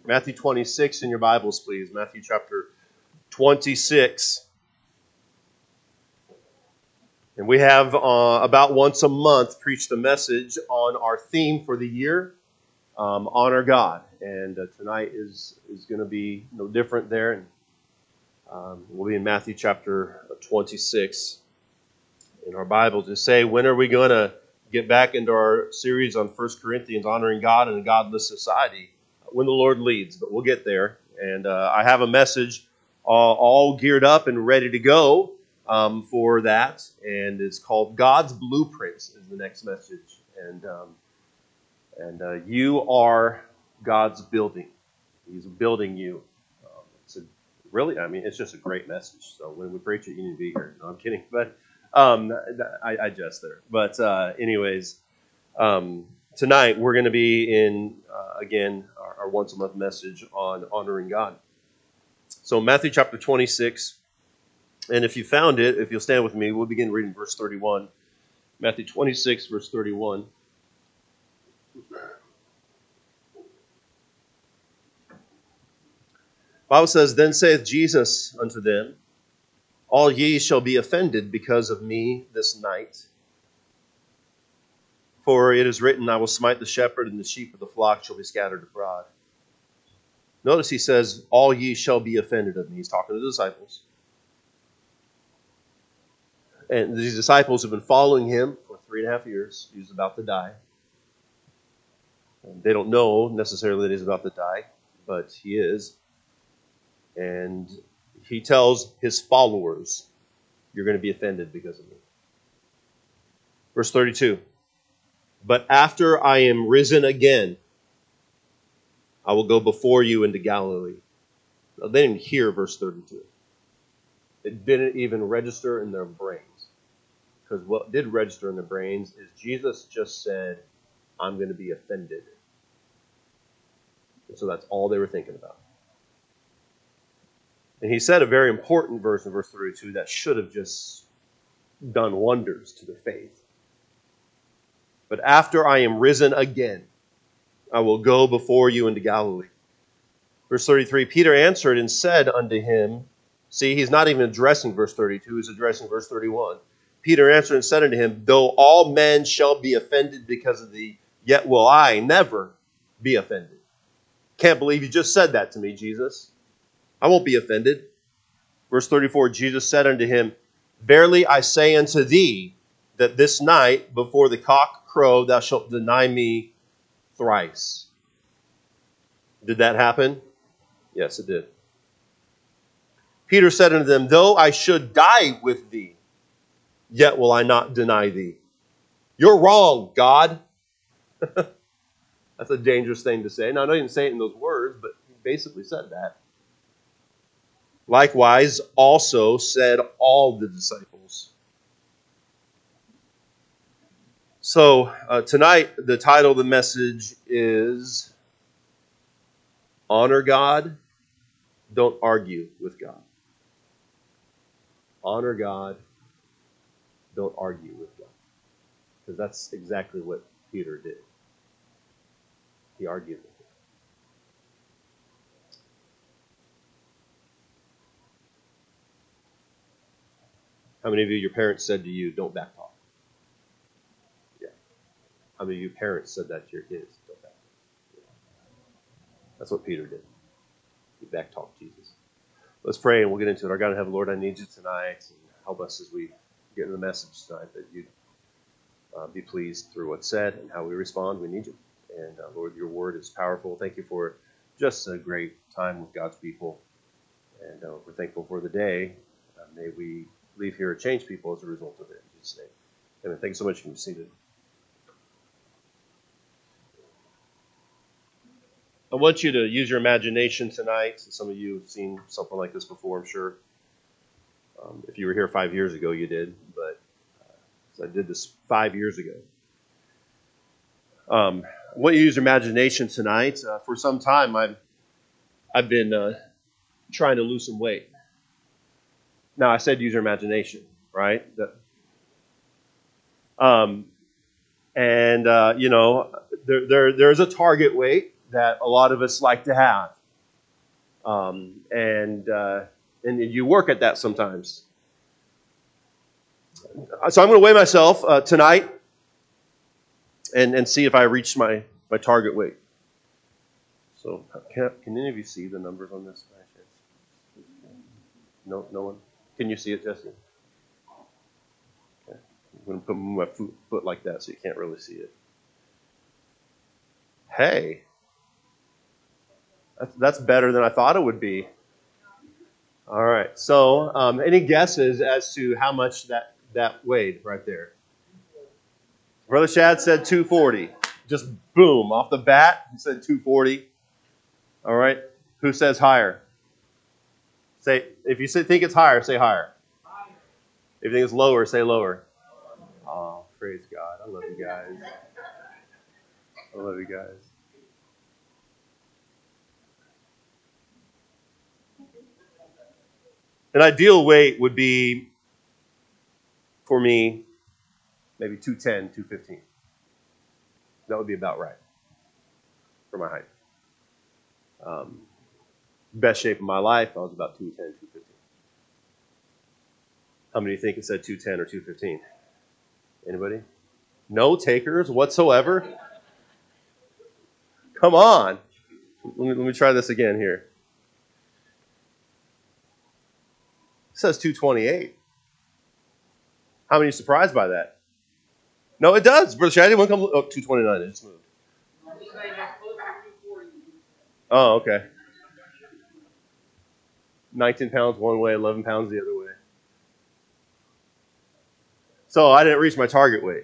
Matthew 26 in your Bibles, please. Matthew chapter 26. And we have about once a month preached a message on our theme for the year, Honor God. And tonight is going to be no different there. And we'll be in Matthew chapter 26 in our Bibles to say, when are we going to get back into our series on 1 Corinthians, honoring God in a godless society? When the Lord leads, but we'll get there. And I have a message all geared up and ready to go for that. And it's called God's Blueprints is the next message. And you are God's building. He's building you. It's just a great message. So when we preach it, you need to be here. No, I'm kidding. But I jest there. But anyways, tonight we're going to be in, again, our once a month message on honoring God. So Matthew chapter 26, and if you found it, if you'll stand with me, we'll begin reading verse 31. Matthew 26, verse 31. The Bible says, Then saith Jesus unto them, All ye shall be offended because of me this night. For it is written, I will smite the shepherd, and the sheep of the flock shall be scattered abroad. Notice he says, all ye shall be offended of me. He's talking to the disciples. And these disciples have been following him for 3.5 years. He was about to die. And they don't know necessarily that he's about to die, but he is. And he tells his followers, you're going to be offended because of me. Verse 32. But after I am risen again, I will go before you into Galilee. Now, they didn't hear verse 32. It didn't even register in their brains. Because what did register in their brains is Jesus just said, I'm going to be offended. And so that's all they were thinking about. And he said a very important verse in verse 32 that should have just done wonders to their faith. But after I am risen again, I will go before you into Galilee. Verse 33, Peter answered and said unto him, see, he's not even addressing verse 32, he's addressing verse 31. Peter answered and said unto him, Though all men shall be offended because of thee, yet will I never be offended. Can't believe you just said that to me, Jesus. I won't be offended. Verse 34, Jesus said unto him, Verily I say unto thee, that this night before the cock crow thou shalt deny me thrice. Did that happen? Yes, it did. Peter said unto them, Though I should die with thee, yet will I not deny thee. You're wrong, God. That's a dangerous thing to say. Now, I know he didn't say it in those words, but he basically said that. Likewise, also said all the disciples. So, tonight, the title of the message is Honor God, Don't Argue with God. Honor God, don't argue with God. Because that's exactly what Peter did. He argued with him. How many of you, your parents said to you, don't backtalk? Yeah. How many of you parents said that to your kids? Don't backtalk. Yeah. That's what Peter did. He backtalked Jesus. Let's pray and we'll get into it. Our God in heaven, Lord, I need you tonight. And help us as we get into the message tonight that you'd be pleased through what's said and how we respond. We need you. And Lord, your word is powerful. Thank you for just a great time with God's people. And we're thankful for the day. May we leave here changed people as a result of it. In Jesus' name. Amen. Thank you so much for being seated. I want you to use your imagination tonight. Some of you have seen something like this before, I'm sure. If you were here 5 years ago, you did. But I did this 5 years ago. I want you to use your imagination tonight. For some time, I've been trying to lose some weight. Now, I said use your imagination, right? There's a target weight, that a lot of us like to have. And you work at that sometimes. So I'm going to weigh myself tonight and see if I reach my target weight. So can any of you see the numbers on this? No one? Can you see it, Jesse? Okay. I'm going to put my foot like that so you can't really see it. Hey, that's better than I thought it would be. All right. So any guesses as to how much that weighed right there? Brother Shad said 240. Just boom, off the bat, he said 240. All right. Who says higher? Say, if you think it's higher, say higher. If you think it's lower, say lower. Oh, praise God. I love you guys. I love you guys. An ideal weight would be, for me, maybe 210, 215. That would be about right for my height. Best shape of my life, I was about 210, 215. How many think it said 210 or 215? Anybody? No takers whatsoever? Come on. Let me try this again here. It says 228. How many are surprised by that? No, it does. Brother Shady, one come. Oh, 229. It just moved. Oh, okay. 19 pounds one way, 11 pounds the other way. So I didn't reach my target weight.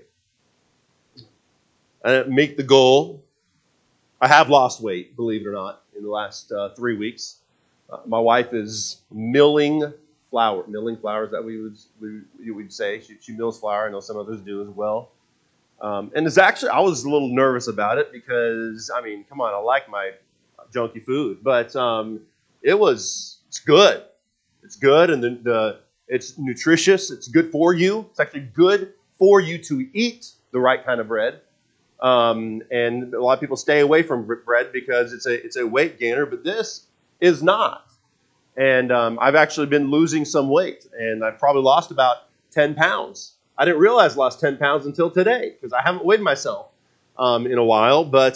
I didn't make the goal. I have lost weight, believe it or not, in the last 3 weeks. My wife is milling flour. Milling flour, is that what you would say? She mills flour. I know some others do as well. And it's actually, I was a little nervous about it because, I mean, come on, I like my junky food, but it's good. It's good, and it's nutritious. It's good for you. It's actually good for you to eat the right kind of bread. And a lot of people stay away from bread because it's a weight gainer, but this is not. And I've actually been losing some weight, and I've probably lost about 10 pounds. I didn't realize I lost 10 pounds until today because I haven't weighed myself in a while. But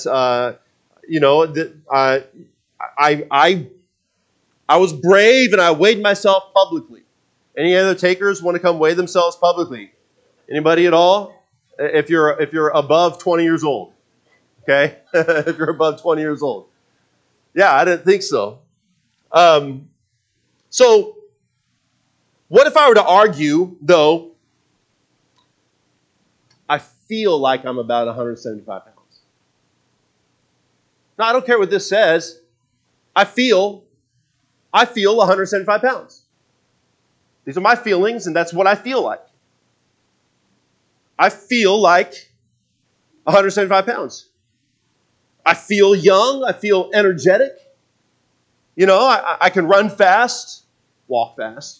I was brave and I weighed myself publicly. Any other takers want to come weigh themselves publicly? Anybody at all? If you're above 20 years old, okay? If you're above 20 years old, yeah, I didn't think so. So, what if I were to argue, though, I feel like I'm about 175 pounds? Now, I don't care what this says. I feel 175 pounds. These are my feelings, and that's what I feel like. I feel like 175 pounds. I feel young. I feel energetic. You know, I can run fast, walk fast.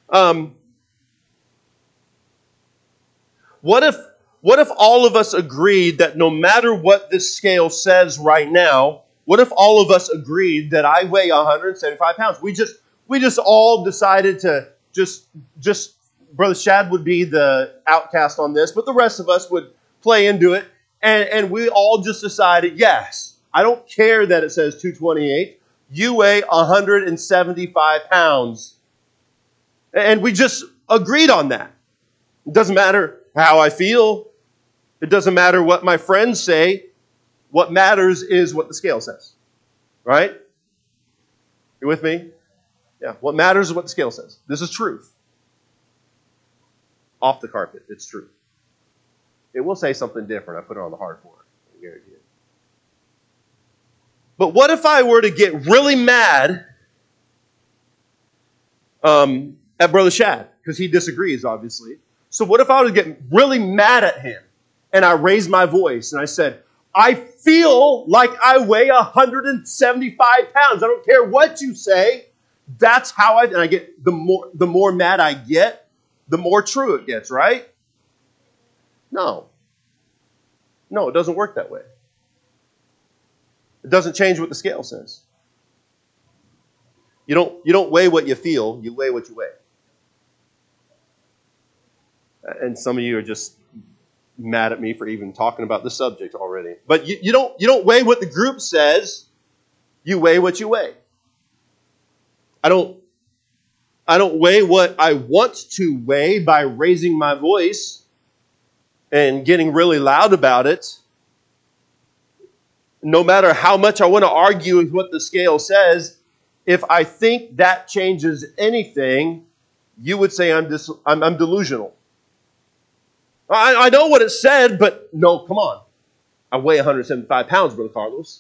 What if all of us agreed that no matter what this scale says right now, what if all of us agreed that I weigh 175 pounds? We just all decided to just Brother Shad would be the outcast on this, but the rest of us would play into it, and we all just decided, yes, I don't care that it says 228. You weigh 175 pounds. And we just agreed on that. It doesn't matter how I feel. It doesn't matter what my friends say. What matters is what the scale says. Right? You with me? Yeah. What matters is what the scale says. This is truth. Off the carpet. It's true. It will say something different. I put it on the hard fork. I guarantee it. But what if I were to get really mad at Brother Shad? Because he disagrees, obviously. So what if I were to get really mad at him and I raised my voice and I said, I feel like I weigh 175 pounds. I don't care what you say. That's how and I get, the more mad I get, the more true it gets, right? No. No, it doesn't work that way. It doesn't change what the scale says. You don't weigh what you feel, you weigh what you weigh. And some of you are just mad at me for even talking about the subject already. But you don't weigh what the group says, you weigh what you weigh. I don't weigh what I want to weigh by raising my voice and getting really loud about it. No matter how much I want to argue with what the scale says, if I think that changes anything, you would say I'm delusional. I know what it said, but no, come on. I weigh 175 pounds, Brother Carlos.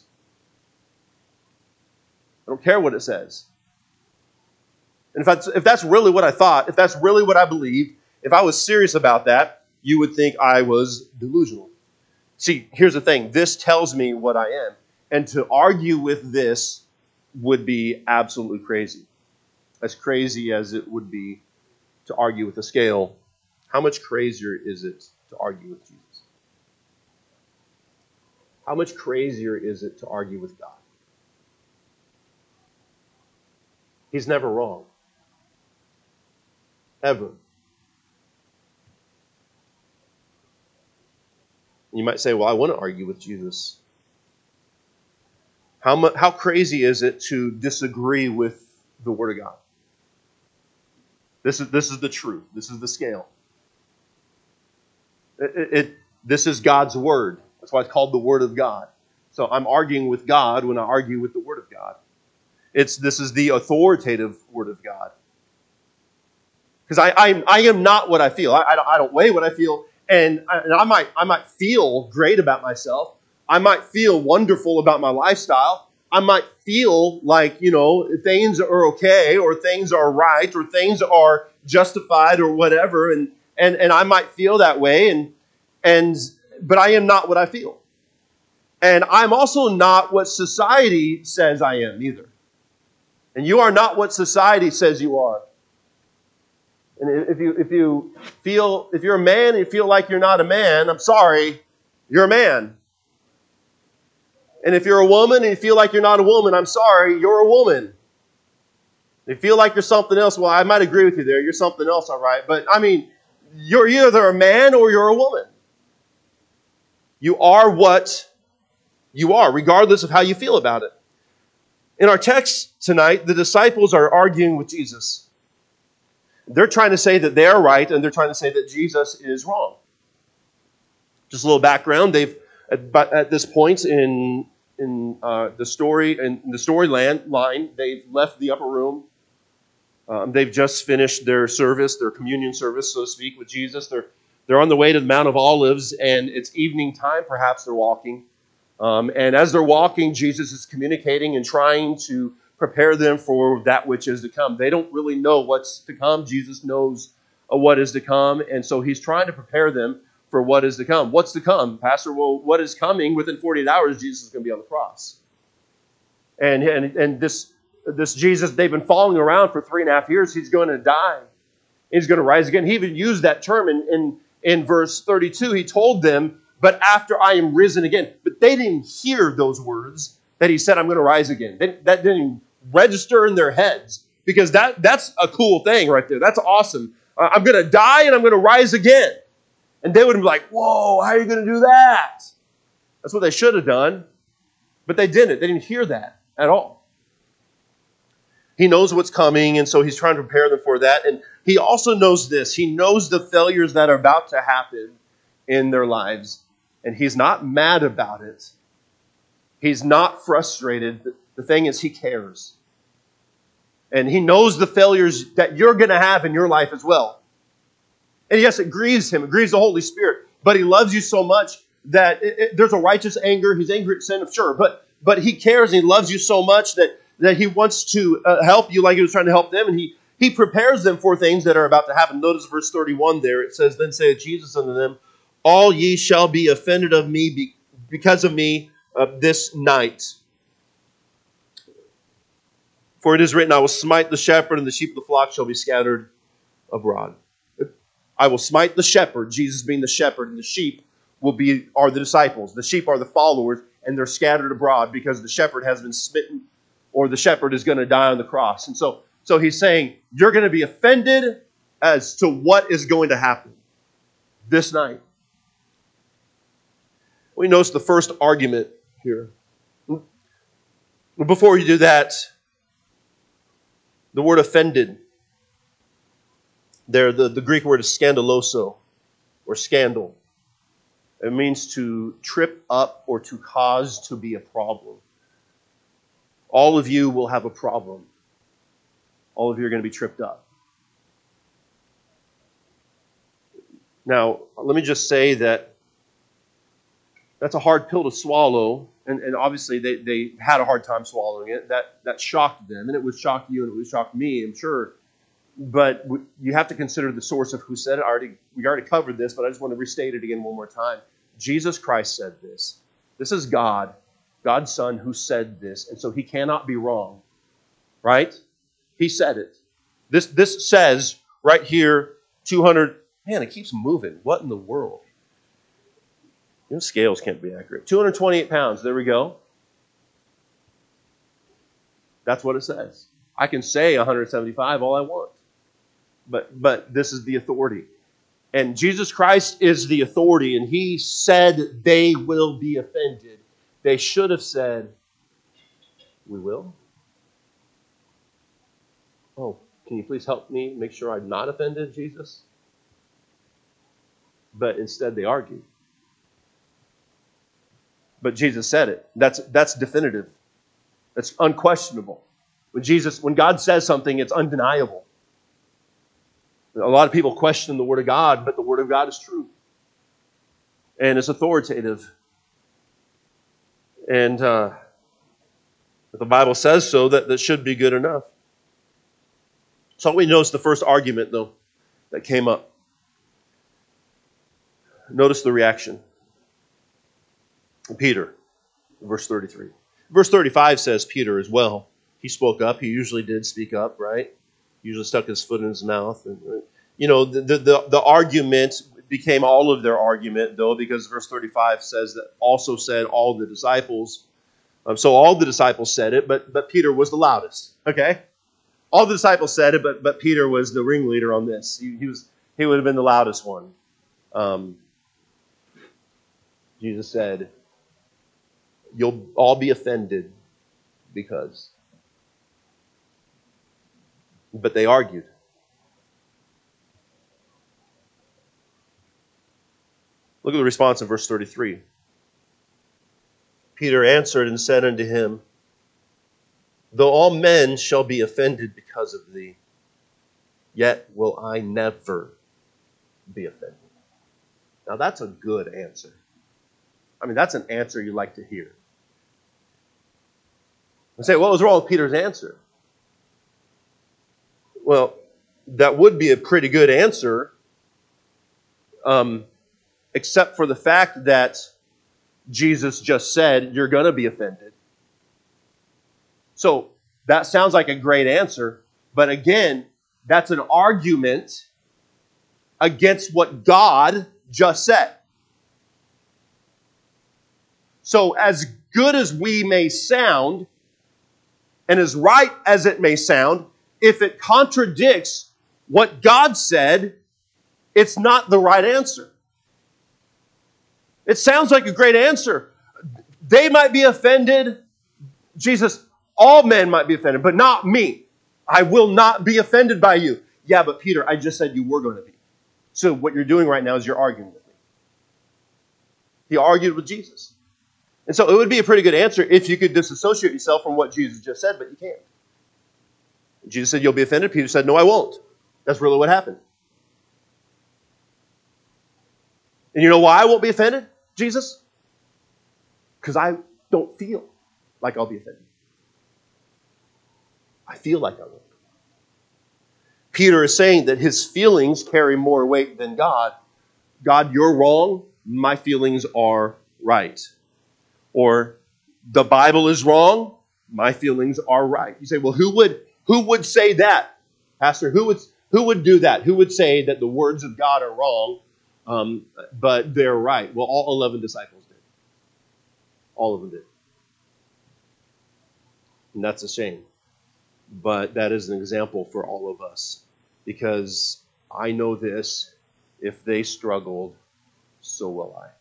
I don't care what it says. And if that's really what I thought, if that's really what I believed, if I was serious about that, you would think I was delusional. See, here's the thing. This tells me what I am. And to argue with this would be absolutely crazy. As crazy as it would be to argue with a scale, how much crazier is it to argue with Jesus? How much crazier is it to argue with God? He's never wrong. Ever. You might say, well, I want to argue with Jesus. How crazy is it to disagree with the Word of God? This is the truth. This is the scale. This is God's Word. That's why it's called the Word of God. So I'm arguing with God when I argue with the Word of God. This is the authoritative Word of God. Because I am not what I feel. I don't weigh what I feel. And I might feel great about myself. I might feel wonderful about my lifestyle. I might feel like, things are okay or things are right or things are justified or whatever. And I might feel that way. But I am not what I feel. And I'm also not what society says I am either. And you are not what society says you are. And if you're a man and you feel like you're not a man, I'm sorry, you're a man. And if you're a woman and you feel like you're not a woman, I'm sorry, you're a woman. If you feel like you're something else, well, I might agree with you there. You're something else, all right. But, you're either a man or you're a woman. You are what you are, regardless of how you feel about it. In our text tonight, the disciples are arguing with Jesus. They're trying to say that they're right, and they're trying to say that Jesus is wrong. Just a little background. At this point in the storyline, they've left the upper room. They've just finished their service, their communion service, so to speak, with Jesus. They're on the way to the Mount of Olives, and it's evening time. Perhaps they're walking. And as they're walking, Jesus is communicating and trying to prepare them for that which is to come. They don't really know what's to come. Jesus knows what is to come, and so he's trying to prepare them for what is to come. What's to come, Pastor? Well, what is coming? Within 48 hours, Jesus is going to be on the cross. And this Jesus, they've been following around for 3.5 years. He's going to die. He's going to rise again. He even used that term in verse 32. He told them, but after I am risen again. But they didn't hear those words that he said, I'm going to rise again. That didn't even register in their heads, because that's a cool thing right there. That's awesome. I'm going to die and I'm going to rise again. And they would be like, whoa, how are you going to do that? That's what they should have done. But they didn't. They didn't hear that at all. He knows what's coming, and so he's trying to prepare them for that. And he also knows this. He knows the failures that are about to happen in their lives. And he's not mad about it. He's not frustrated. The thing is, he cares. And he knows the failures that you're going to have in your life as well. And yes, it grieves him. It grieves the Holy Spirit. But he loves you so much that there's a righteous anger. He's angry at sin, sure. But he cares and he loves you so much that he wants to help you like he was trying to help them. And he prepares them for things that are about to happen. Notice verse 31 there. It says, then saith Jesus unto them, all ye shall be offended of me because of me this night. For it is written, I will smite the shepherd, and the sheep of the flock shall be scattered abroad. I will smite the shepherd, Jesus being the shepherd, and the sheep are the disciples. The sheep are the followers, and they're scattered abroad because the shepherd has been smitten or the shepherd is going to die on the cross. And so he's saying, you're going to be offended as to what is going to happen this night. We notice the first argument here. Before we do that, the word offended, there the Greek word is scandaloso, or scandal. It means to trip up or to cause to be a problem. All of you will have a problem. All of you are going to be tripped up. Now, let me just say that that's a hard pill to swallow, and obviously they had a hard time swallowing it. That shocked them, and it would shock you, and it would shock me, I'm sure. But you have to consider the source of who said it. We already covered this, but I just want to restate it again one more time. Jesus Christ said this. This is God, God's Son, who said this, and so he cannot be wrong. Right? He said it. This says right here, 200... Man, it keeps moving. What in the world? You know, scales can't be accurate. 228 pounds. There we go. That's what it says. I can say 175 all I want. But this is the authority. And Jesus Christ is the authority, and he said they will be offended. They should have said, we will? Oh, can you please help me make sure I'm not offended, Jesus? But instead they argued. But Jesus said it. That's definitive. That's unquestionable. When God says something, it's undeniable. A lot of people question the Word of God, but the Word of God is true. And it's authoritative. And if the Bible says so, that should be good enough. So we notice the first argument, though, that came up. Notice the reaction. Peter, verse 33. Verse 35 says Peter as well. He spoke up. He usually did speak up, right? Usually stuck his foot in his mouth. And, you know, the argument became all of their argument, though, because verse 35 says that also said all the disciples. So all the disciples said it, but Peter was the loudest. Okay? All the disciples said it, but Peter was the ringleader on this. He would have been the loudest one. Jesus said, you'll all be offended because. But they argued. Look at the response in verse 33. Peter answered and said unto him, though all men shall be offended because of thee, yet will I never be offended. Now that's a good answer. I mean, that's an answer you like to hear. And say, what was wrong with Peter's answer? Well, that would be a pretty good answer, except for the fact that Jesus just said, you're going to be offended. So that sounds like a great answer, but again, that's an argument against what God just said. So as good as we may sound, and as right as it may sound, if it contradicts what God said, it's not the right answer. It sounds like a great answer. They might be offended. Jesus, all men might be offended, but not me. I will not be offended by you. Yeah, but Peter, I just said you were going to be. So what you're doing right now is you're arguing with me. He argued with Jesus. And so it would be a pretty good answer if you could disassociate yourself from what Jesus just said, but you can't. Jesus said, you'll be offended. Peter said, no, I won't. That's really what happened. And you know why I won't be offended, Jesus? Because I don't feel like I'll be offended. I feel like I won't. Peter is saying that his feelings carry more weight than God. God, you're wrong. My feelings are right. Or the Bible is wrong. My feelings are right. You say, well, who would say that? Pastor, who would do that? Who would say that the words of God are wrong, but they're right? Well, all 11 disciples did. All of them did. And that's a shame. But that is an example for all of us. Because I know this, if they struggled, so will I.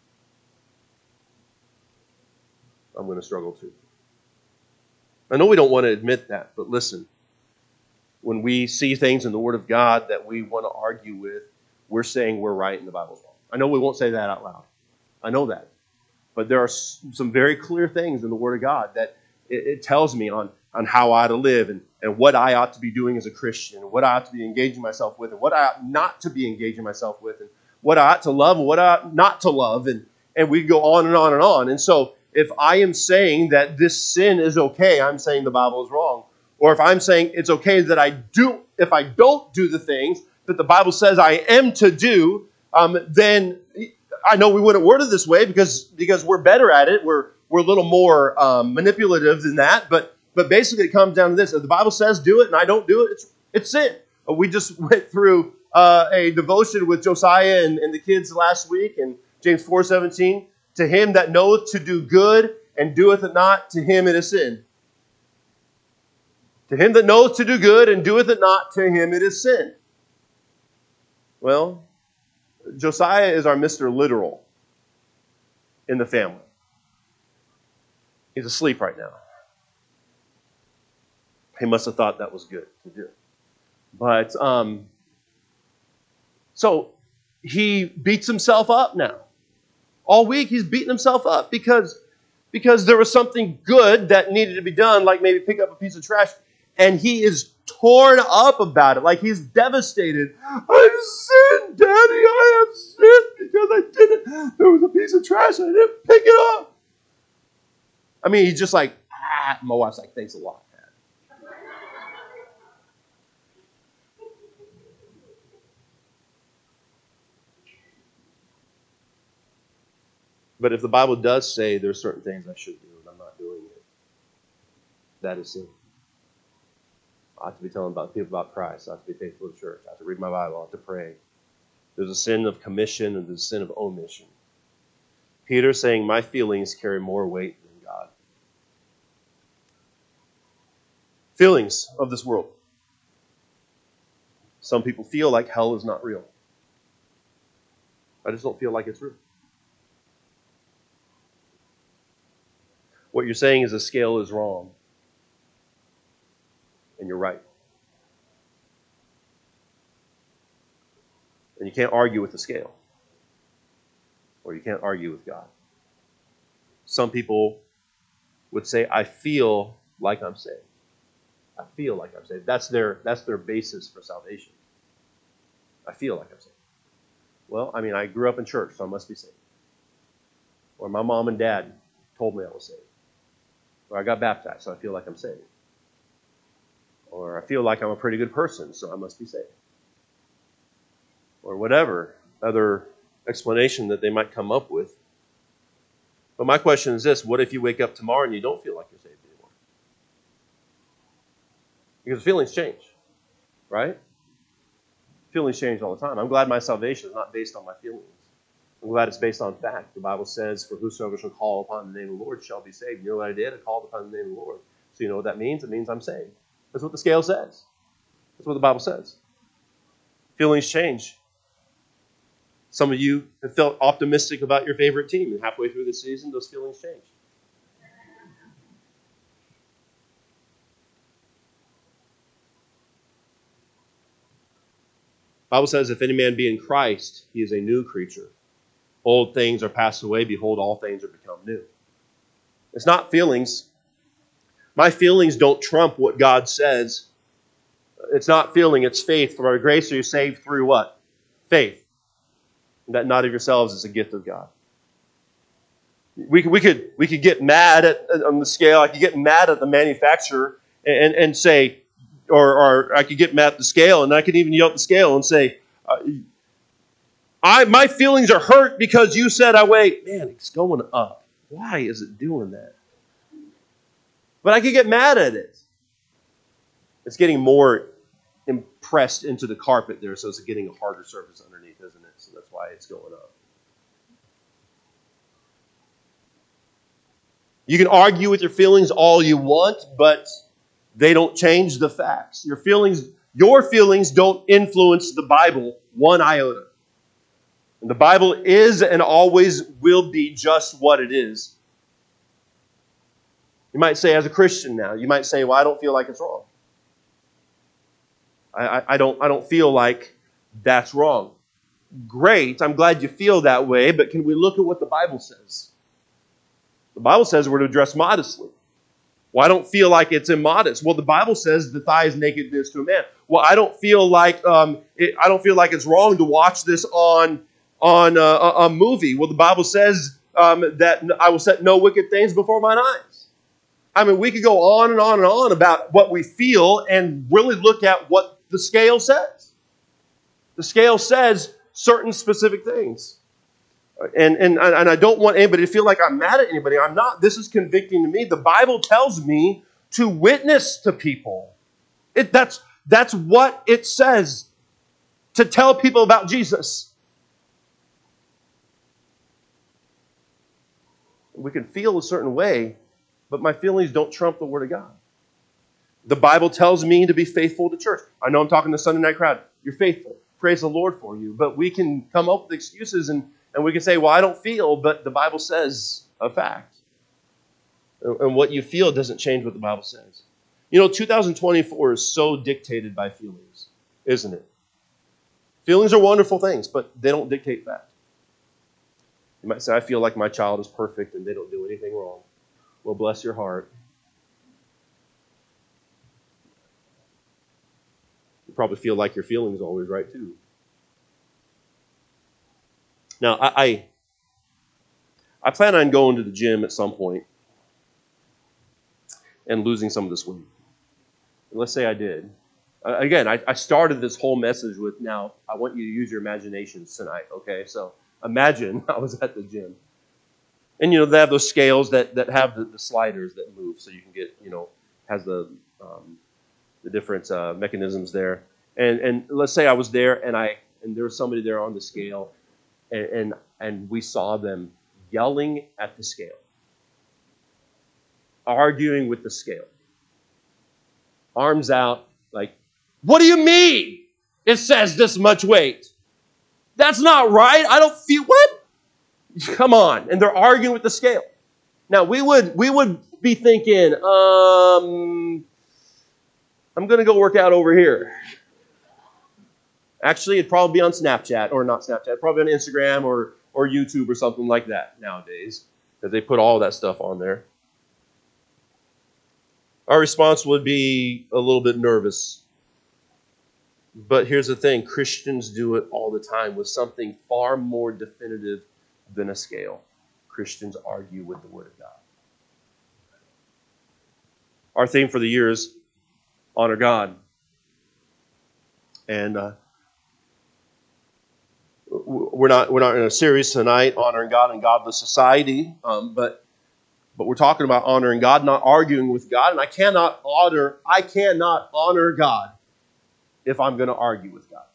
I'm going to struggle too. I know we don't want to admit that, but listen. When we see things in the Word of God that we want to argue with, we're saying we're right and the Bible's wrong. I know we won't say that out loud. I know that. But there are some very clear things in the Word of God that it tells me on how I ought to live and what I ought to be doing as a Christian, what I ought to be engaging myself with, and what I ought not to be engaging myself with, and what I ought to love and what I ought not to love. And we go on and on and on. And so if I am saying that this sin is okay, I'm saying the Bible is wrong. Or if I'm saying it's okay that if I don't do the things that the Bible says I am to do, then I know we wouldn't word it this way because we're better at it. We're a little more manipulative than that. But basically it comes down to this. If the Bible says do it and I don't do it, it's sin. We just went through a devotion with Josiah and the kids last week in James 4:17. To him that knoweth to do good and doeth it not, to him it is sin. To him that knoweth to do good and doeth it not, to him it is sin. Well, Josiah is our Mr. Literal in the family. He's asleep right now. He must have thought that was good to do. But, so he beats himself up now. All week he's beating himself up because there was something good that needed to be done, like maybe pick up a piece of trash, and he is torn up about it, like he's devastated. I've sinned, Daddy, I have sinned because I didn't. There was a piece of trash and I didn't pick it up. I mean, he's just like, my wife's like, thanks a lot, Dad. But if the Bible does say there's certain things I should do and I'm not doing it, that is sin. I have to be telling people about Christ. I have to be faithful to church. I have to read my Bible. I have to pray. There's a sin of commission and there's a sin of omission. Peter's saying my feelings carry more weight than God. Feelings of this world. Some people feel like hell is not real. I just don't feel like it's real. What you're saying is the scale is wrong. And you're right. And you can't argue with the scale. Or you can't argue with God. Some people would say, I feel like I'm saved. I feel like I'm saved. That's their basis for salvation. I feel like I'm saved. Well, I mean, I grew up in church, so I must be saved. Or my mom and dad told me I was saved. Or I got baptized, so I feel like I'm saved. Or I feel like I'm a pretty good person, so I must be saved. Or whatever other explanation that they might come up with. But my question is this: what if you wake up tomorrow and you don't feel like you're saved anymore? Because feelings change, right? Feelings change all the time. I'm glad my salvation is not based on my feelings. I'm glad it's based on fact. The Bible says, for whosoever shall call upon the name of the Lord shall be saved. You know what I did? I called upon the name of the Lord. So you know what that means? It means I'm saved. That's what the scale says. That's what the Bible says. Feelings change. Some of you have felt optimistic about your favorite team, and halfway through the season, those feelings change. The Bible says, if any man be in Christ, he is a new creature. Old things are passed away. Behold, all things are become new. It's not feelings. My feelings don't trump what God says. It's not feeling, it's faith. For by grace are you saved through what? Faith. That not of yourselves is a gift of God. We could get mad on the scale. I could get mad at the manufacturer and say, or I could get mad at the scale, and I could even yell at the scale and say, my feelings are hurt because you said I weigh. Man, it's going up. Why is it doing that? But I could get mad at it. It's getting more impressed into the carpet there, so it's getting a harder surface underneath, isn't it? So that's why it's going up. You can argue with your feelings all you want, but they don't change the facts. Your feelings don't influence the Bible one iota. And the Bible is and always will be just what it is. You might say, as a Christian now, you might say, well, I don't feel like it's wrong. I don't feel like that's wrong. Great, I'm glad you feel that way, but can we look at what the Bible says? The Bible says we're to dress modestly. Well, I don't feel like it's immodest. Well, the Bible says the thigh is nakedness to a man. Well, I don't feel like it's wrong to watch this on a movie. Well, the Bible says that I will set no wicked things before mine eyes. I mean, we could go on and on and on about what we feel and really look at what the scale says. The scale says certain specific things. And I don't want anybody to feel like I'm mad at anybody. I'm not. This is convicting to me. The Bible tells me to witness to people. That's what it says, to tell people about Jesus. We can feel a certain way, but my feelings don't trump the Word of God. The Bible tells me to be faithful to church. I know I'm talking to the Sunday night crowd. You're faithful. Praise the Lord for you. But we can come up with excuses and we can say, well, I don't feel, but the Bible says a fact. And what you feel doesn't change what the Bible says. 2024 is so dictated by feelings, isn't it? Feelings are wonderful things, but they don't dictate fact. You might say, I feel like my child is perfect and they don't do anything wrong. Well, bless your heart. You probably feel like your feelings are always right, too. Now, I plan on going to the gym at some point and losing some of this weight. Let's say I did. Again, I started this whole message with, now, I want you to use your imaginations tonight, okay? So imagine I was at the gym. And, they have those scales that have the sliders that move so you can get, has the different mechanisms there. And let's say I was there and there was somebody there on the scale and we saw them yelling at the scale, arguing with the scale, arms out like, what do you mean it says this much weight? That's not right. I don't feel, what? Come on. And they're arguing with the scale. Now, we would be thinking, I'm going to go work out over here. Actually, it'd probably be on Snapchat, or not Snapchat, probably on Instagram or YouTube or something like that nowadays, because they put all that stuff on there. Our response would be a little bit nervous. But here's the thing, Christians do it all the time with something far more definitive than a scale. Christians argue with the Word of God. Our theme for the year is honor God. And we're not in a series tonight, honoring God and godless society, but we're talking about honoring God, not arguing with God. And I cannot honor God if I'm going to argue with God.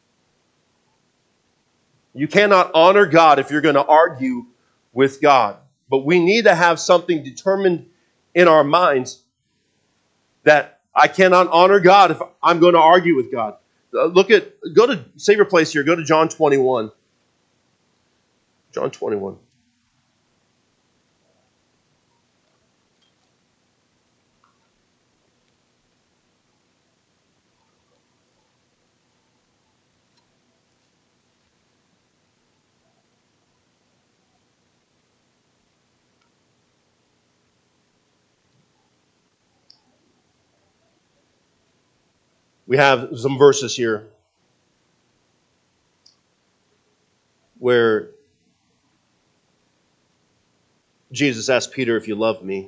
You cannot honor God if you're going to argue with God. But we need to have something determined in our minds that I cannot honor God if I'm going to argue with God. Save your place here. Go to John 21. John 21. We have some verses here where Jesus asked Peter, if you love me.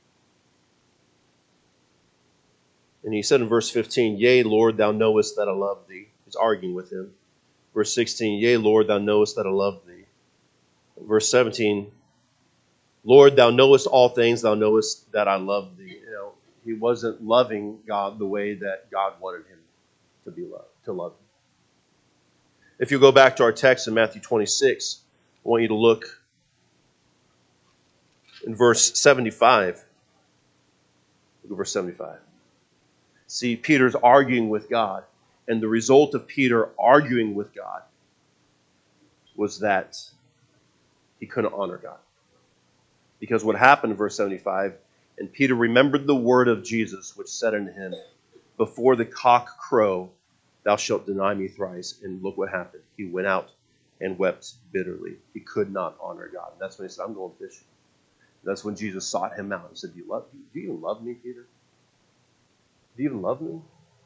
And he said in verse 15, yea, Lord, thou knowest that I love thee. He's arguing with him. Verse 16, yea, Lord, thou knowest that I love thee. Verse 17, Lord, thou knowest all things, thou knowest that I love thee. He wasn't loving God the way that God wanted him to love him. If you go back to our text in Matthew 26, I want you to look In verse 75, look at verse 75. See, Peter's arguing with God, and the result of Peter arguing with God was that he couldn't honor God. Because what happened in verse 75, and Peter remembered the word of Jesus, which said unto him, before the cock crow, thou shalt deny me thrice. And look what happened. He went out and wept bitterly. He could not honor God. And that's when he said, I'm going fishing. And that's when Jesus sought him out and said, do you even love me, Peter? Do you even love me?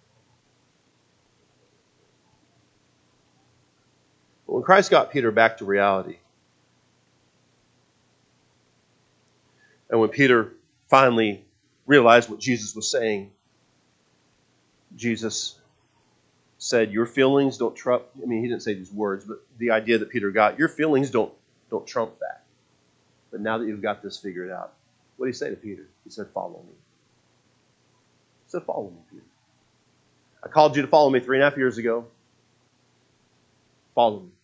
But when Christ got Peter back to reality, and when Peter finally realized what Jesus was saying, Jesus said, your feelings don't trump, I mean, he didn't say these words, but the idea that Peter got, your feelings don't trump that. But now that you've got this figured out, what did he say to Peter? He said, follow me. He said, follow me, Peter. I called you to follow me 3.5 years ago. Follow me.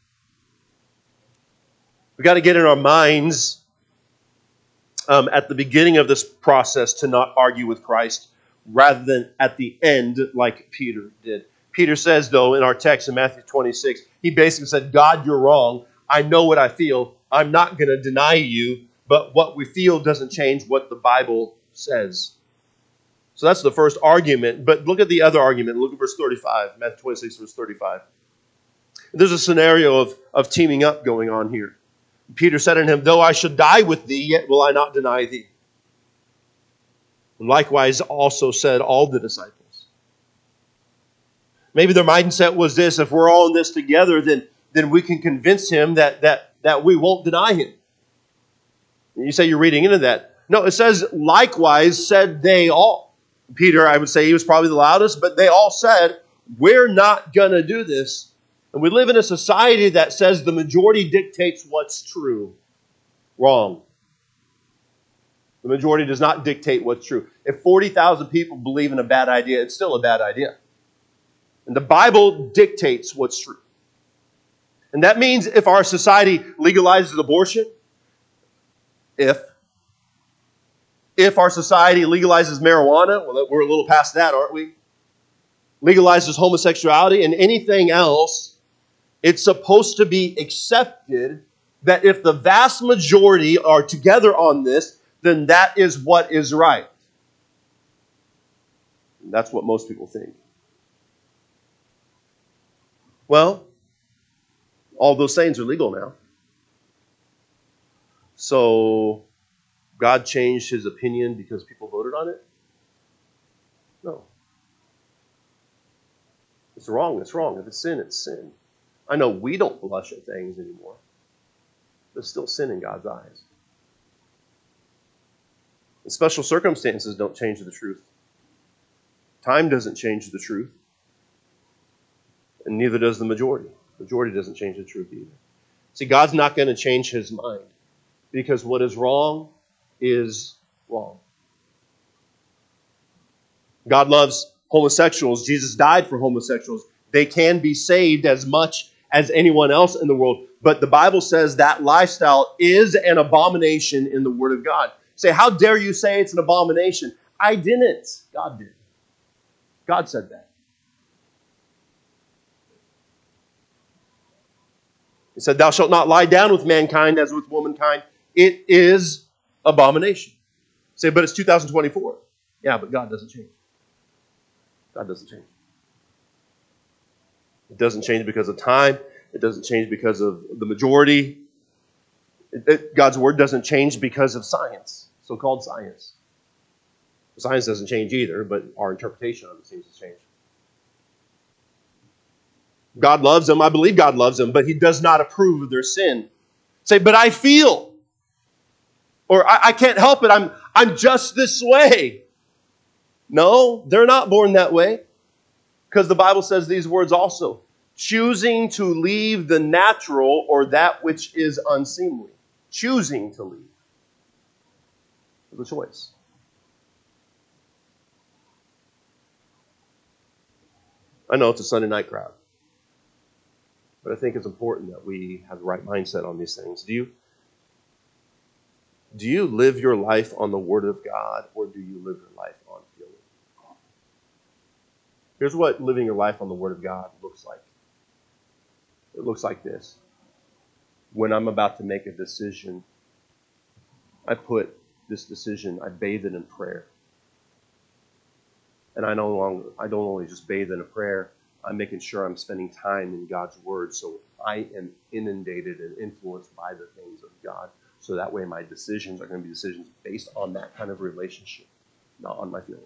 We've got to get in our minds at the beginning of this process to not argue with Christ rather than at the end like Peter did. Peter says, though, in our text in Matthew 26, he basically said, God, you're wrong. I know what I feel. I'm not going to deny you, but what we feel doesn't change what the Bible says. So that's the first argument. But look at the other argument. Look at verse 35, Matthew 26, verse 35. There's a scenario of teaming up going on here. Peter said unto him, though I should die with thee, yet will I not deny thee. And likewise also said all the disciples. Maybe their mindset was this: if we're all in this together, then we can convince him that we won't deny him. And you say you're reading into that. No, it says, likewise said they all. Peter, I would say he was probably the loudest, but they all said, we're not going to do this. And we live in a society that says the majority dictates what's true. Wrong. The majority does not dictate what's true. If 40,000 people believe in a bad idea, it's still a bad idea. And the Bible dictates what's true. And that means if our society legalizes abortion, if our society legalizes marijuana, well, we're a little past that, aren't we? Legalizes homosexuality and anything else, it's supposed to be accepted that if the vast majority are together on this, then that is what is right. And that's what most people think. Well, all those things are legal now. So God changed his opinion because people voted on it? No. It's wrong, it's wrong. If it's sin, it's sin. I know we don't blush at things anymore. But it's still sin in God's eyes. And special circumstances don't change the truth. Time doesn't change the truth. And neither does the majority. The majority doesn't change the truth either. See, God's not going to change his mind. Because what is wrong is wrong. God loves homosexuals. Jesus died for homosexuals. They can be saved as much as anyone else in the world. But the Bible says that lifestyle is an abomination in the Word of God. Say, how dare you say it's an abomination? I didn't. God did. God said that. He said, thou shalt not lie down with mankind as with womankind. It is abomination. Say, but it's 2024. Yeah, but God doesn't change. God doesn't change. It doesn't change because of time. It doesn't change because of the majority. God's word doesn't change because of science, so-called science. Science doesn't change either, but our interpretation of it seems to change. God loves them. I believe God loves them, but he does not approve of their sin. Say, but I feel, or I can't help it. I'm just this way. No, they're not born that way. Because the Bible says these words also. Choosing to leave the natural or that which is unseemly. Choosing to leave. It's a choice. I know it's a Sunday night crowd. But I think it's important that we have the right mindset on these things. Do Do you live your life on the Word of God, or do you live your life on feeling? Here's what living your life on the Word of God looks like. It looks like this. When I'm about to make a decision, I put this decision, I bathe it in prayer. And I don't only just bathe in a prayer, I'm making sure I'm spending time in God's Word so I am inundated and influenced by the things of God. So that way my decisions are going to be decisions based on that kind of relationship, not on my feelings.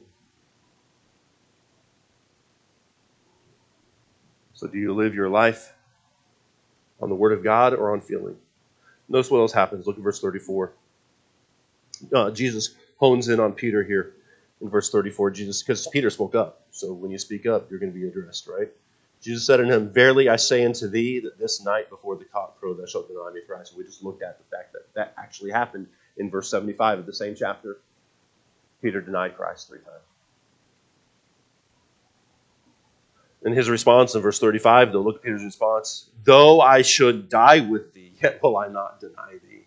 So do you live your life on the Word of God or on feeling? Notice what else happens. Look at verse 34. Jesus hones in on Peter here in verse 34. Jesus, because Peter spoke up. So when you speak up, you're going to be addressed, right? Jesus said unto him, Verily I say unto thee, that this night before the cock crow thou shalt deny me thrice. We just looked at the fact that that actually happened in verse 75 of the same chapter. Peter denied Christ 3 times. In his response in verse 35, though, look at Peter's response. Though I should die with thee, yet will I not deny thee.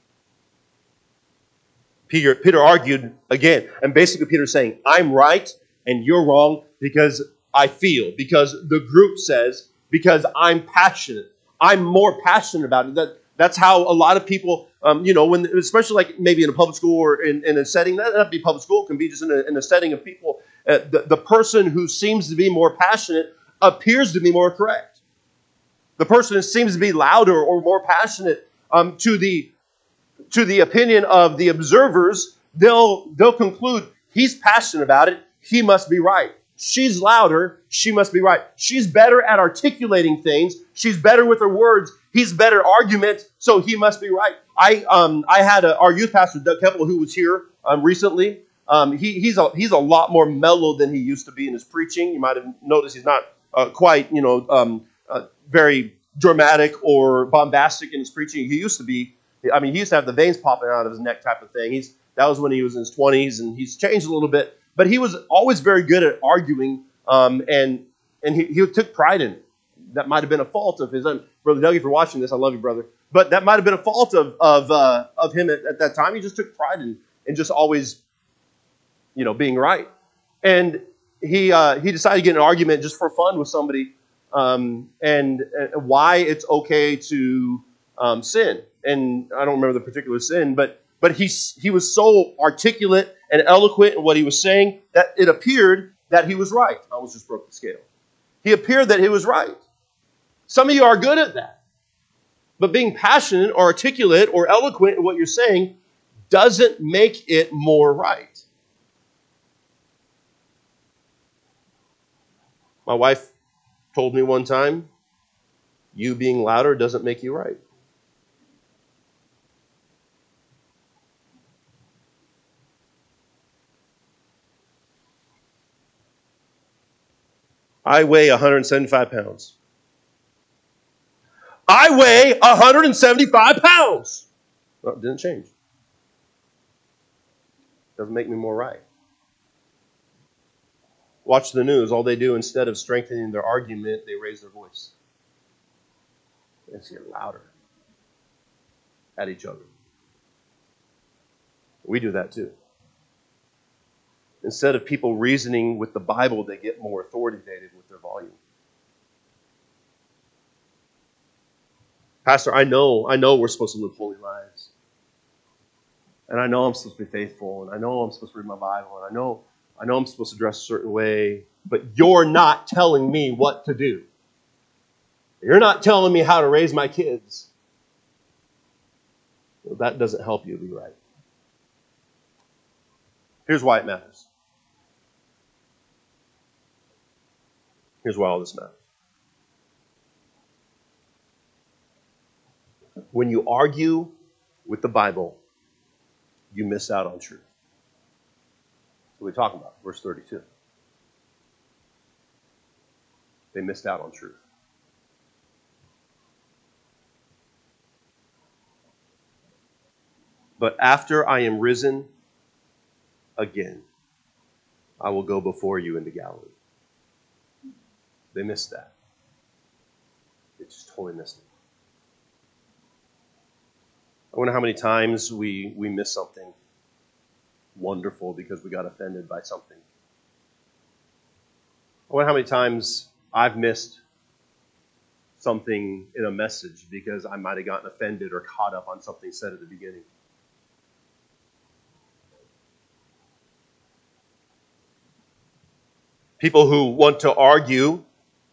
Peter argued again, and basically Peter's saying, I'm right and you're wrong because I feel, because the group says, because I'm passionate. I'm more passionate about it. That's how a lot of people, when especially like maybe in a public school or in a setting, that doesn't have to be public school, it can be just in a setting of people. The person who seems to be more passionate appears to be more correct. The person who seems to be louder or more passionate to the opinion of the observers, they'll conclude he's passionate about it, he must be right. She's louder, she must be right. She's better at articulating things, she's better with her words, he's better argument, so he must be right. I had our youth pastor Doug Keppel, who was here recently. He's a lot more mellow than he used to be in his preaching. You might have noticed he's not quite very dramatic or bombastic in his preaching. He used to be. I mean, he used to have the veins popping out of his neck type of thing. That was when he was in his 20s, and he's changed a little bit. But he was always very good at arguing, and he took pride in it. That might have been a fault of his own. Brother Doug, if you're watching this, I love you, brother. But that might have been a fault of him at that time. He just took pride in just always, being right. And he decided to get in an argument just for fun with somebody, and why it's okay to sin. And I don't remember the particular sin, but he was so articulate and eloquent in what he was saying that it appeared that he was right. I almost just broke the scale. He appeared that he was right. Some of you are good at that. But being passionate or articulate or eloquent in what you're saying doesn't make it more right. My wife told me one time, you being louder doesn't make you right. I weigh 175 pounds. I weigh 175 pounds. Well, it didn't change. Doesn't make me more right. Watch the news. All they do, instead of strengthening their argument, they raise their voice. They just get louder at each other. We do that too. Instead of people reasoning with the Bible, they get more authoritative with their volume. Pastor, I know we're supposed to live holy lives. And I know I'm supposed to be faithful, and I know I'm supposed to read my Bible, and I know I'm supposed to dress a certain way, but you're not telling me what to do. You're not telling me how to raise my kids. Well, that doesn't help you be right. Here's why it matters. Here's why all this matters. When you argue with the Bible, you miss out on truth. What are we talking about? Verse 32. They missed out on truth. But after I am risen again, I will go before you into Galilee. They missed that. They just totally missed it. I wonder how many times we miss something wonderful because we got offended by something. I wonder how many times I've missed something in a message because I might have gotten offended or caught up on something said at the beginning. People who want to argue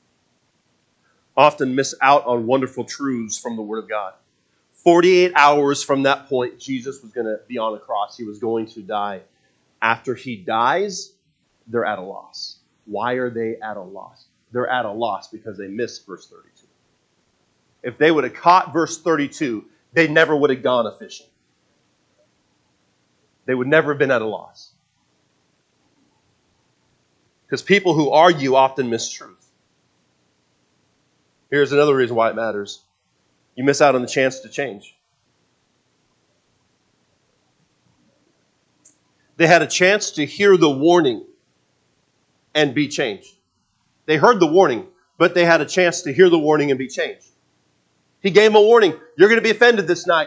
often miss out on wonderful truths from the Word of God. 48 hours from that point, Jesus was going to be on the cross. He was going to die. After he dies, they're at a loss. Why are they at a loss? They're at a loss because they missed verse 32. If they would have caught verse 32, they never would have gone a fishing. They would never have been at a loss. Because people who argue often miss truth. Here's another reason why it matters. You miss out on the chance to change. They had a chance to hear the warning and be changed. They heard the warning, but they had a chance to hear the warning and be changed. He gave them a warning. You're going to be offended this night.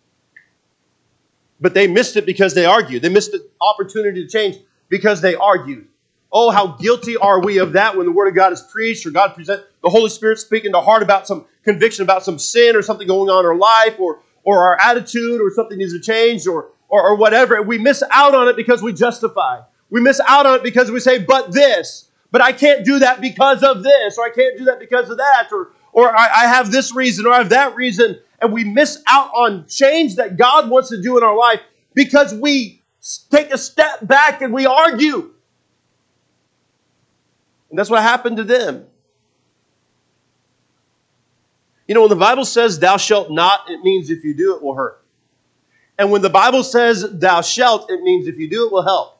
But they missed it because they argued. They missed the opportunity to change because they argued. Oh, how guilty are we of that when the Word of God is preached or God presents the Holy Spirit speaking to heart about some conviction about some sin or something going on in our life or our attitude or something needs to change or whatever. We miss out on it because we justify. We miss out on it because we say, but this. But I can't do that because of this, or I can't do that because of that, or I have this reason, or I have that reason. And we miss out on change that God wants to do in our life because we take a step back and we argue. And that's what happened to them. You know, when the Bible says, thou shalt not, it means if you do, it will hurt. And when the Bible says, thou shalt, it means if you do, it will help.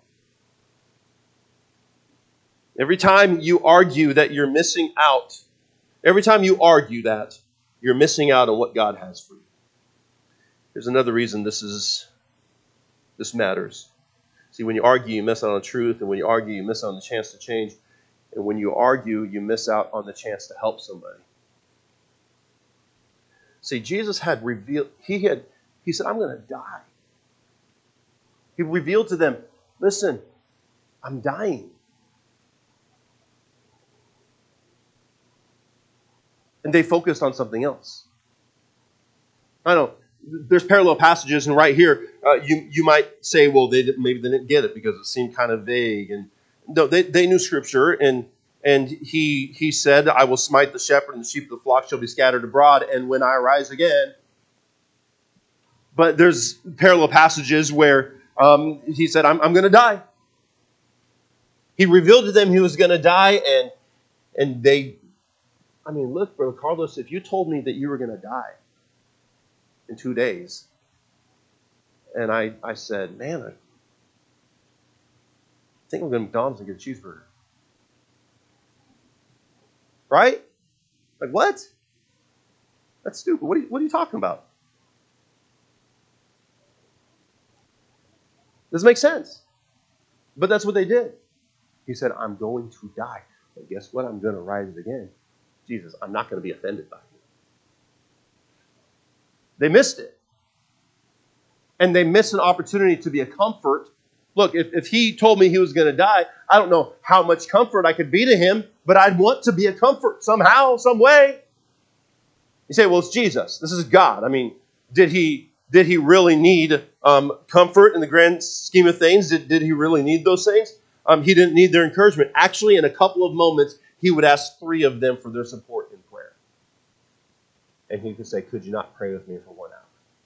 Every time you argue that you're missing out, every time you argue that, you're missing out on what God has for you. Here's another reason this matters. See, when you argue, you miss out on truth, and when you argue, you miss out on the chance to change. And when you argue, you miss out on the chance to help somebody. See, Jesus had revealed, he said, I'm going to die. He revealed to them, listen, I'm dying. And they focused on something else. I know, there's parallel passages, and right here, you might say, well, maybe they didn't get it because it seemed kind of vague. And no, they knew Scripture, and he said, I will smite the shepherd, and the sheep of the flock shall be scattered abroad, and when I rise again. But there's parallel passages where he said, I'm going to die. He revealed to them he was going to die, and they, I mean, look, Brother Carlos, if you told me that you were going to die in 2 days, and I said, man, I think I'm going to McDonald's and get a cheeseburger. Right? Like, what? That's stupid. What are you talking about? Doesn't make sense. But that's what they did. He said, I'm going to die. But guess what? I'm going to rise again. Jesus, I'm not going to be offended by you. They missed it. And they missed an opportunity to be a comfort. Look, if he told me he was going to die, I don't know how much comfort I could be to him, but I'd want to be a comfort somehow, some way. You say, well, it's Jesus. This is God. I mean, did he really need comfort in the grand scheme of things? Did he really need those things? He didn't need their encouragement. Actually, in a couple of moments, he would ask 3 of them for their support in prayer. And he could say, could you not pray with me for 1 hour?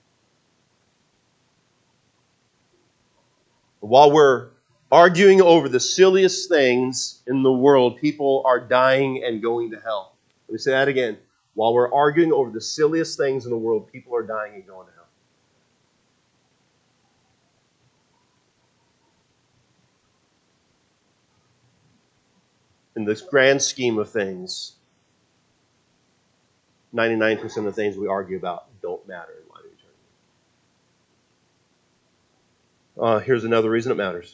While we're arguing over the silliest things in the world, people are dying and going to hell. Let me say that again. While we're arguing over the silliest things in the world, people are dying and going to hell. In this grand scheme of things, 99% of the things we argue about don't matter in light of eternity. Here's another reason it matters.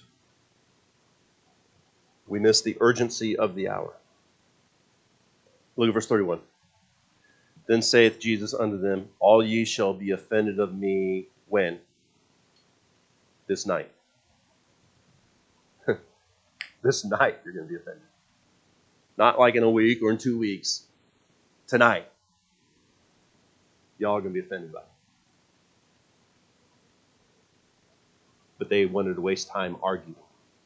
We miss the urgency of the hour. Look at verse 31. Then saith Jesus unto them, All ye shall be offended of me when? This night. This night you're going to be offended. Not like in a week or in 2 weeks. Tonight. Y'all are going to be offended by it. But they wanted to waste time arguing.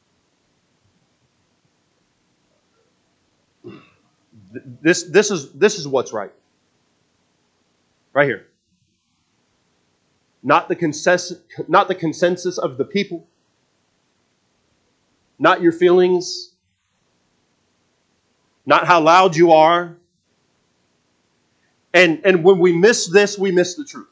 This is what's right. Right here. Not the consensus of the people. Not your feelings. Not how loud you are. And when we miss this, we miss the truth.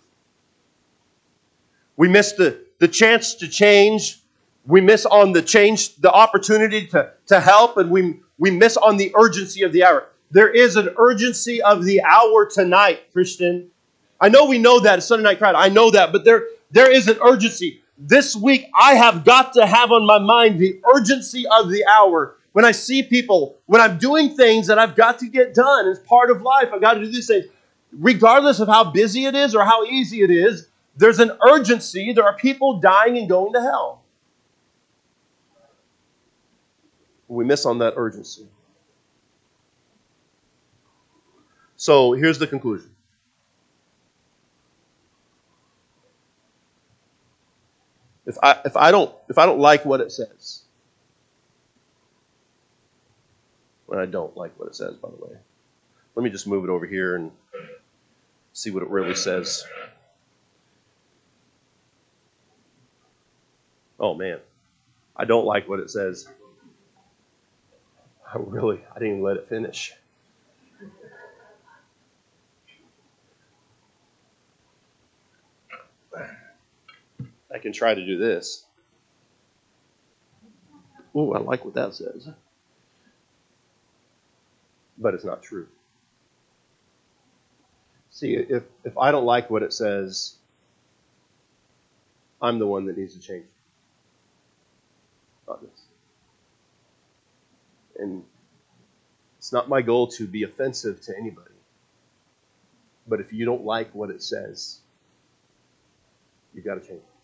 We miss the chance to change. We miss on the opportunity to help, and we miss on the urgency of the hour. There is an urgency of the hour tonight, Christian. I know we know that, it's Sunday Night Crowd. I know that, but there is an urgency. This week, I have got to have on my mind the urgency of the hour. When I see people, when I'm doing things that I've got to get done as part of life, I've got to do these things. Regardless of how busy it is or how easy it is, there's an urgency. There are people dying and going to hell. We miss on that urgency. So here's the conclusion. If I don't like what it says, well, I don't like what it says, by the way. Let me just move it over here and see what it really says. Oh man, I don't like what it says. I didn't even let it finish. I can try to do this. Oh, I like what that says. But it's not true. See, if I don't like what it says, I'm the one that needs to change. Not this. And it's not my goal to be offensive to anybody. But if you don't like what it says, you've got to change.